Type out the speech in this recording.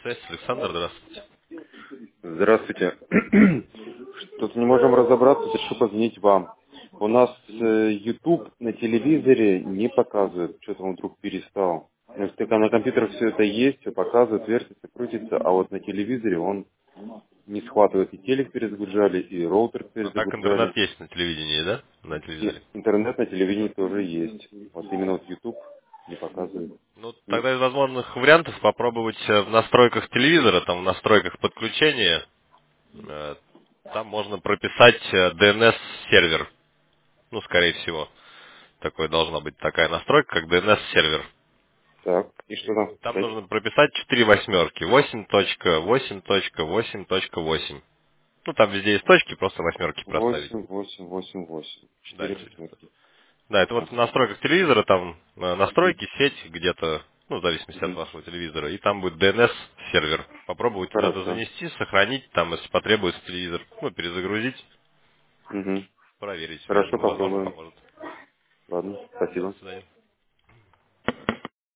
Связь, Александр, здравствуйте. Здравствуйте. Что-то не можем разобраться, хочу позвонить вам. У нас YouTube на телевизоре не показывает, что-то он вдруг перестал. На компьютерах все это есть, все показывает, вертится, крутится, а вот на телевизоре он не схватывает. И телек перезагружали, и роутер Ну так интернет перезагружали, есть на телевидении, да? На и телевизоре. интернет на телевидении тоже есть. Вот именно вот YouTube не показывает. Ну, Не- тогда из возможных вариантов попробовать в настройках телевизора, там в настройках подключения, э, там можно прописать DNS-сервер. Ну, скорее всего. Такой должна быть такая настройка, как DNS-сервер. Так, и что там Там писать? нужно прописать 4 восьмерки. 8.8.8.8. Ну, там везде есть точки, просто восьмерки проставить. 8, 8, 8, 8. Да, 4 восьмерки. да, это вот в Ага. настройках телевизора, там настройки, сеть где-то, ну, в зависимости от Мгм. вашего телевизора, и там будет DNS-сервер. Попробуйте туда Хорошо. занести, сохранить, там, если потребуется телевизор, ну, перезагрузить, Мгм. проверить, я Хорошо, думаю, возможно, попробуем. поможет. Ладно, До спасибо. свидания.